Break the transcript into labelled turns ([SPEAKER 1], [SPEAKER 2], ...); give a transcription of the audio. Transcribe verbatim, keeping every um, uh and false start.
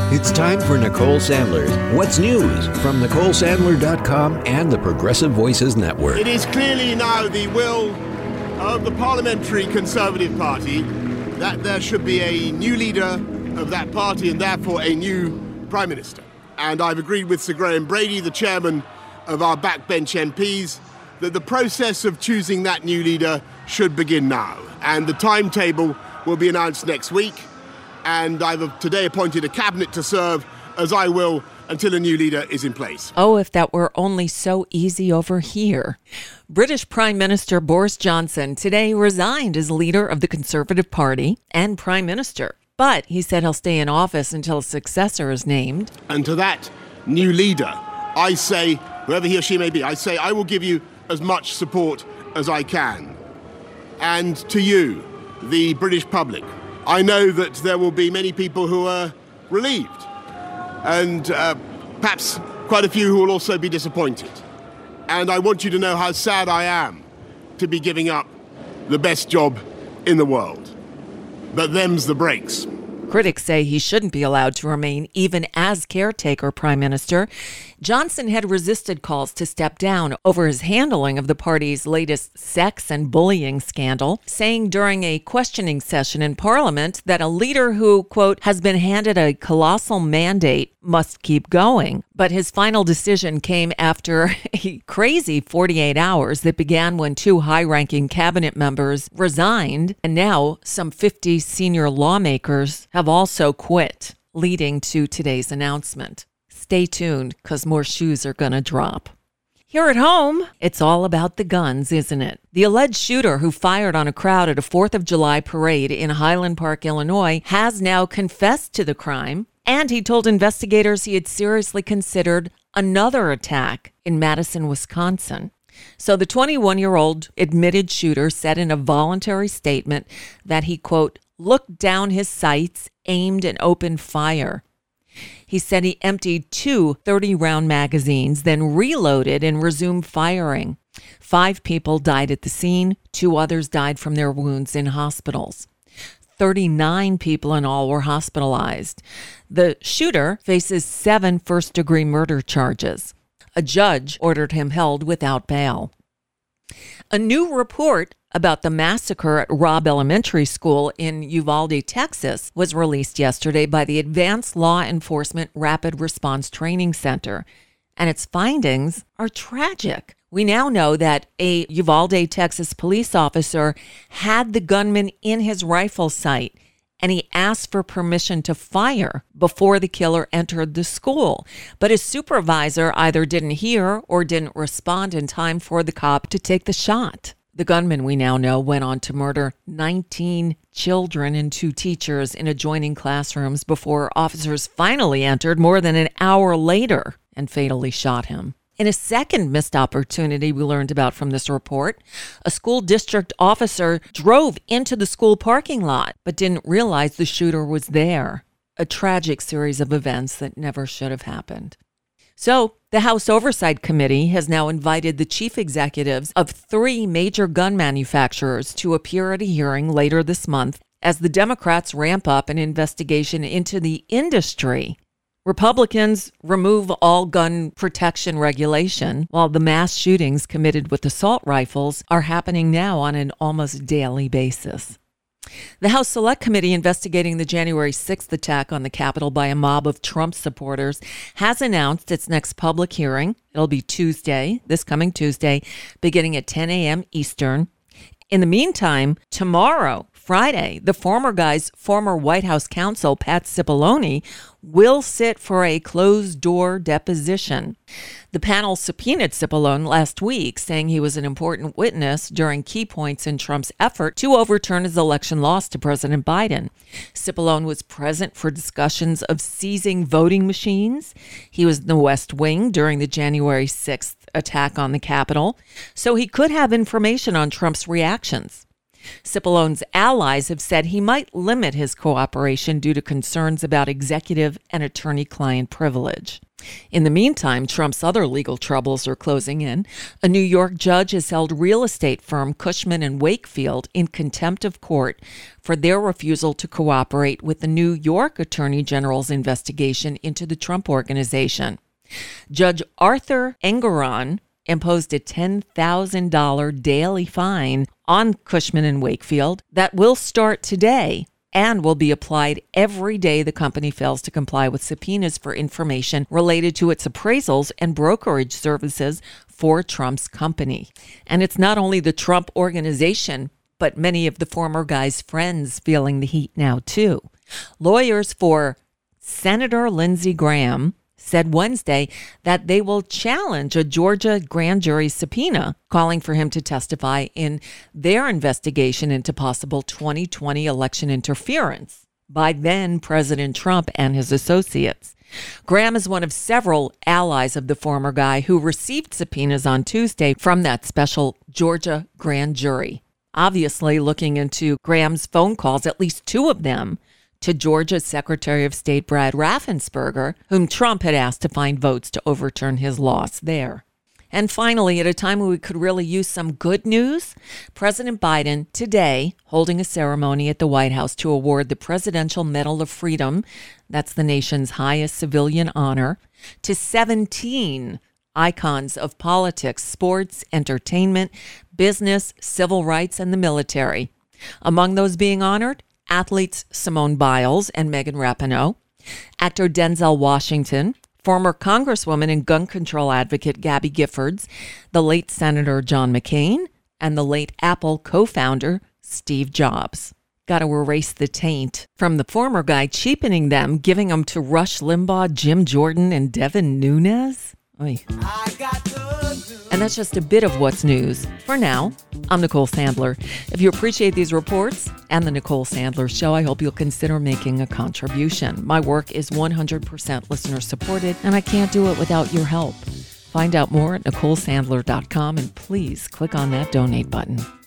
[SPEAKER 1] It's time for Nicole Sandler's What's News from Nicole Sandler dot com and the Progressive Voices Network.
[SPEAKER 2] It is clearly now the will of the Parliamentary Conservative Party that there should be a new leader of that party and therefore a new Prime Minister. And I've agreed with Sir Graham Brady, the chairman of our backbench M Ps, that the process of choosing that new leader should begin now. And the timetable will be announced next week. And I've today appointed a cabinet to serve, as I will, until a new leader is in place.
[SPEAKER 3] Oh, if that were only so easy over here. British Prime Minister Boris Johnson today resigned as leader of the Conservative Party and Prime Minister. But he said he'll stay in office until a successor is named.
[SPEAKER 2] And to that new leader, I say, whoever he or she may be, I say I will give you as much support as I can. And to you, the British public, I know that there will be many people who are relieved and uh, perhaps quite a few who will also be disappointed. And I want you to know how sad I am to be giving up the best job in the world. But them's the breaks.
[SPEAKER 3] Critics say he shouldn't be allowed to remain even as caretaker prime minister. Johnson had resisted calls to step down over his handling of the party's latest sex and bullying scandal, saying during a questioning session in Parliament that a leader who, quote, has been handed a colossal mandate must keep going. But his final decision came after a crazy forty-eight hours that began when two high-ranking cabinet members resigned, and now some fifty senior lawmakers have also quit, leading to today's announcement. Stay tuned, because more shoes are going to drop. Here at home, it's all about the guns, isn't it? The alleged shooter who fired on a crowd at a fourth of July parade in Highland Park, Illinois, has now confessed to the crime, and he told investigators he had seriously considered another attack in Madison, Wisconsin. So the twenty-one-year-old admitted shooter said in a voluntary statement that he, quote, looked down his sights, aimed, and opened fire. He said he emptied two thirty-round magazines, then reloaded and resumed firing. Five people died at the scene. Two others died from their wounds in hospitals. thirty-nine people in all were hospitalized. The shooter faces seven first-degree murder charges. A judge ordered him held without bail. A new report about the massacre at Robb Elementary School in Uvalde, Texas, was released yesterday by the Advanced Law Enforcement Rapid Response Training Center, and its findings are tragic. We now know that a Uvalde, Texas police officer had the gunman in his rifle sight, and he asked for permission to fire before the killer entered the school. But his supervisor either didn't hear or didn't respond in time for the cop to take the shot. The gunman, we now know, went on to murder nineteen children and two teachers in adjoining classrooms before officers finally entered more than an hour later and fatally shot him. In a second missed opportunity we learned about from this report, a school district officer drove into the school parking lot but didn't realize the shooter was there. A tragic series of events that never should have happened. So, the House Oversight Committee has now invited the chief executives of three major gun manufacturers to appear at a hearing later this month as the Democrats ramp up an investigation into the industry. Republicans remove all gun protection regulation, while the mass shootings committed with assault rifles are happening now on an almost daily basis. The House Select Committee investigating the January sixth attack on the Capitol by a mob of Trump supporters has announced its next public hearing. It'll be Tuesday, this coming Tuesday, beginning at ten a.m. Eastern. In the meantime, tomorrow, Friday, the former guy's former White House counsel, Pat Cipollone, will sit for a closed-door deposition. The panel subpoenaed Cipollone last week, saying he was an important witness during key points in Trump's effort to overturn his election loss to President Biden. Cipollone was present for discussions of seizing voting machines. He was in the West Wing during the January sixth attack on the Capitol, so he could have information on Trump's reactions. Cipollone's allies have said he might limit his cooperation due to concerns about executive and attorney-client privilege. In the meantime, Trump's other legal troubles are closing in. A New York judge has held real estate firm Cushman and Wakefield in contempt of court for their refusal to cooperate with the New York Attorney General's investigation into the Trump Organization. Judge Arthur Engoron imposed a ten thousand dollars daily fine on Cushman and Wakefield that will start today and will be applied every day the company fails to comply with subpoenas for information related to its appraisals and brokerage services for Trump's company. And it's not only the Trump Organization, but many of the former guy's friends feeling the heat now, too. Lawyers for Senator Lindsey Graham said Wednesday that they will challenge a Georgia grand jury subpoena calling for him to testify in their investigation into possible twenty twenty election interference by then President Trump and his associates. Graham is one of several allies of the former guy who received subpoenas on Tuesday from that special Georgia grand jury. Obviously, looking into Graham's phone calls, at least two of them, to Georgia's Secretary of State Brad Raffensperger, whom Trump had asked to find votes to overturn his loss there. And finally, at a time when we could really use some good news, President Biden today holding a ceremony at the White House to award the Presidential Medal of Freedom, that's the nation's highest civilian honor, to seventeen icons of politics, sports, entertainment, business, civil rights, and the military. Among those being honored, athletes Simone Biles and Megan Rapinoe, actor Denzel Washington, former Congresswoman and gun control advocate Gabby Giffords, the late Senator John McCain, and the late Apple co-founder Steve Jobs. Got to erase the taint from the former guy cheapening them, giving them to Rush Limbaugh, Jim Jordan, and Devin Nunes. Oy. I got And that's just a bit of what's news. For now, I'm Nicole Sandler. If you appreciate these reports and the Nicole Sandler Show, I hope you'll consider making a contribution. My work is one hundred percent listener supported, and I can't do it without your help. Find out more at Nicole Sandler dot com, and please click on that donate button.